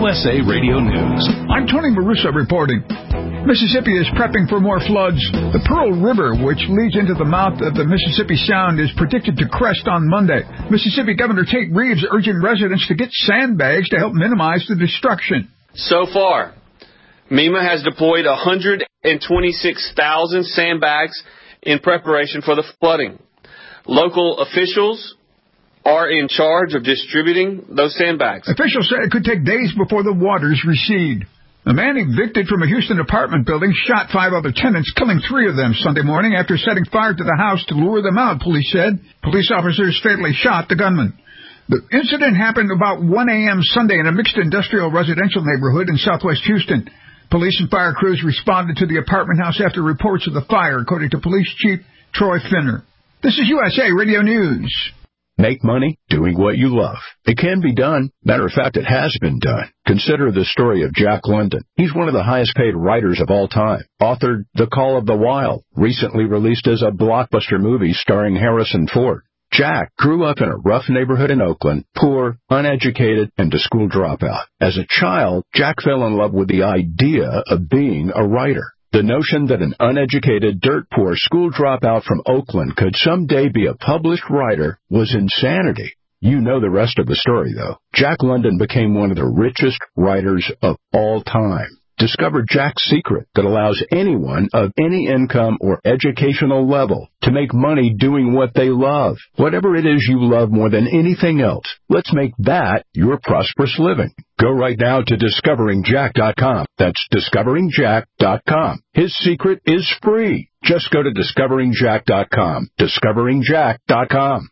USA Radio News. I'm Tony Marusa reporting. Mississippi is prepping for more floods. The Pearl River, which leads into the mouth of the Mississippi Sound, is predicted to crest on Monday. Mississippi Governor Tate Reeves urging residents to get sandbags to help minimize the destruction. So far, MEMA has deployed 126,000 sandbags in preparation for the flooding. Local officials are in charge of distributing those sandbags. Officials say it could take days before the waters recede. A man evicted from a Houston apartment building shot 5 other tenants, killing 3 of them Sunday morning after setting fire to the house to lure them out, police said. Police officers fatally shot the gunman. The incident happened about 1 a.m. Sunday in a mixed industrial residential neighborhood in southwest Houston. Police and fire crews responded to the apartment house after reports of the fire, according to Police Chief Troy Finner. This is USA Radio News. Make money doing what you love. It can be done. Matter of fact, it has been done. Consider the story of Jack London. He's one of the highest-paid writers of all time. Authored The Call of the Wild, recently released as a blockbuster movie starring Harrison Ford. Jack grew up in a rough neighborhood in Oakland, poor, uneducated, and a school dropout. As a child, Jack fell in love with the idea of being a writer. The notion that an uneducated, dirt-poor school dropout from Oakland could someday be a published writer was insanity. You know the rest of the story, though. Jack London became one of the richest writers of all time. Discover Jack's secret that allows anyone of any income or educational level to make money doing what they love. Whatever it is you love more than anything else, let's make that your prosperous living. Go right now to DiscoveringJack.com. That's DiscoveringJack.com. His secret is free. Just go to DiscoveringJack.com. DiscoveringJack.com.